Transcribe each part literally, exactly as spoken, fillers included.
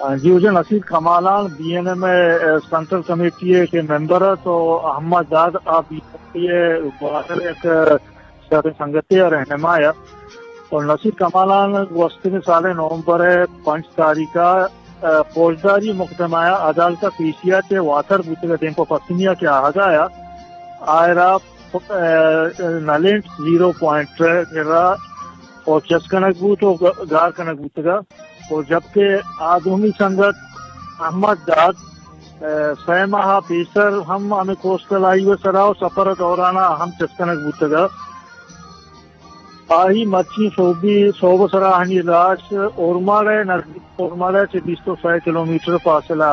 جی مجھے Nasir Kamalan B N A میں central committee کے ممبر ہے تو احمد داد آپ ایک سنگتی رہنما ہے اور نصیر کمالان وسط میں سال نومبر ہے پانچ تاریخ فوجداری مقدمہ عدالت پیشیا کے واتر بوتے دین کو پسنیا کے آگایا آئرا نلینٹ زیرو پوائنٹ اور چس کنک بوت اور گار کنک بوتگا اور جبکہ آدمی سنگت احمد داد سہ ماہ پیسر ہم ہمیں کوسٹل آئی ہوئے سراؤ سفر دورانا ہم چسکنک بوتگا آہی مچھی صوبی صوب سرا ہنی لاش اورماڑے نزدیک اورماڑے سے بیس تو سو کلو میٹر فاصلہ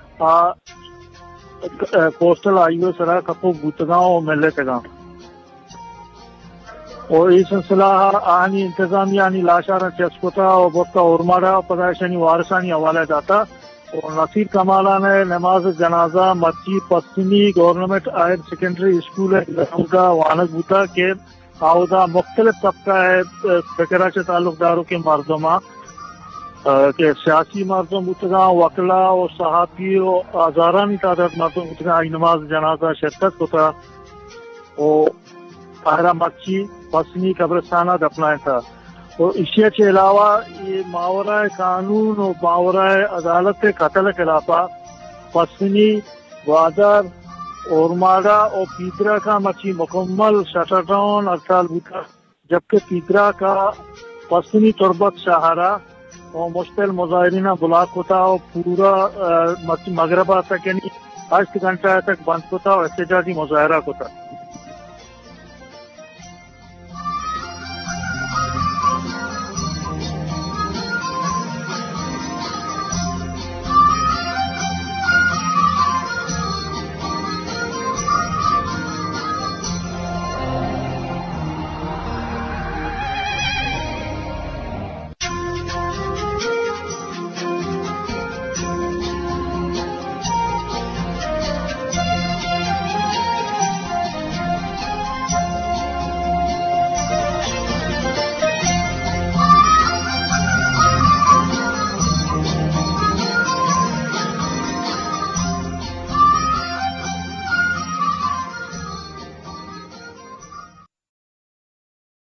کوسٹل آئی ہوئے سرا کپو بوتگاؤں اور ملے تگاؤں اور یہ سلسلہ آنی انتظامیہ آنی لاشارا چسکوتا اور بوتا اورماڑا پدائشانی وارثانی حوالہ جاتا اور نصیر کمالان ہے نماز جنازہ مسجد Pasni government higher secondary school ہے وانک بوتا کے آودہ مختلف طبقہ ہے فکرہ کے تعلق داروں کے مردمہ کہ سیاسی مردم بوتگاں وکلا اور صحافی اور ہزارانی تعداد مردم بوتگاں نماز جنازہ شرکت ہوتا اور طاہرہ مچھی پسنی قبرستانہ دفنائے تھا اور اشیاء کے علاوہ یہ ماورائے قانون اور ماورائے عدالت کے قتل کے علاوہ پسنی گوادر اورماڑا اور پیدرا کا مچھی مکمل شٹر ڈاؤن ہڑتال بوتا جبکہ پیدرا کا پسنی تربت شاہرہ اور مشتل مظاہرینہ بلاک ہوتا اور پورا مغربہ تک یعنی آٹھ گھنٹہ تک بند ہوتا اور احتجاجی مظاہرہ ہوتا